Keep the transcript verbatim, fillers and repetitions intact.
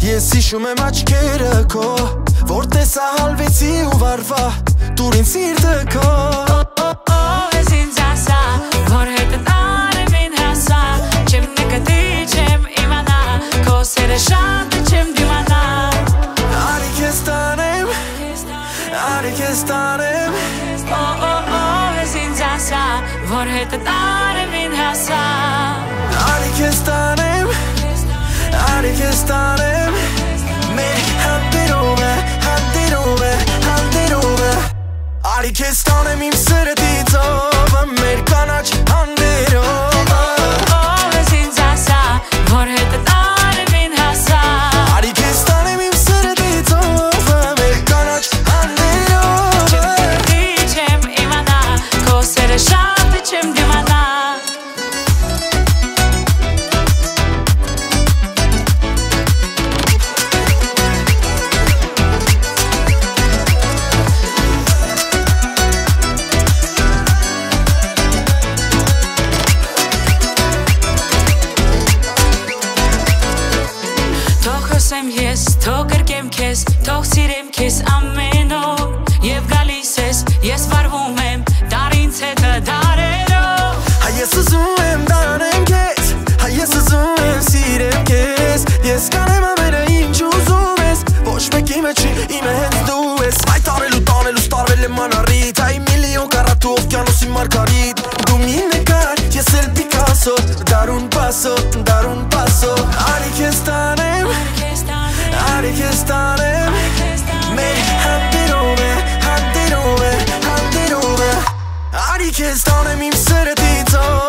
Ես հիշում եմ աչքերը քո, որ տեսա հալվեցի ու վարվա դուրին սիրտը քո։ Ես ինձ ասա, որ հետդ արևին հասա, չեմ նկատի, չեմ իմանա, քո սերը շատ է չեմ դիմանա։ Արի քեզ տանեմ, արի քեզ տանեմ, Ես ինձ ասա, որ հետդ արևին հասա, արի քեզ տանեմ, արի քեզ տանեմ, մեր հանդերով է, հանդերով է, հանդերով է, արի քեզ տանեմ իմ սերը դիծովը, մեր կանաչ հանդերով է։ Ես ինձ ասա, որ հետդ արևին հասա, Արի քեզ տանեմ իմ սերը դիծովը, մեր կանաչ հանդերով է։ չեմ նկատի, չեմ իմանա, քո սերը շատ է չեմ դիմանա։ Ես թող գրկեմ քեզ, թող սիրեմ քեզ ամեն օր, և գալիս ես, ես վարվում եմ, դար ինձ հետը դարերով։ Հայ ես ուզում եմ դանեմ քեզ, հայ ես ուզում եմ սիրեմ քեզ, ես կանեմ ամենը ինչ ուզում ես, ոչ մեկի մեջ չի, իմը հենց դու ես։ Այդ արելու տանելու ստարվել եմ անառիթ, այ միլիոն կարատու օվկիանոսի մարգարիտ, դու մի նկար, ես էլ Պիկասո, դարուն պասո, դարուն պասո, արի քեզ տանեմ, արի քեզ տանեմ, մեր հանդերով է, հանդերով է, հանդերով է, արի քեզ տանեմ իմ սերը դիծով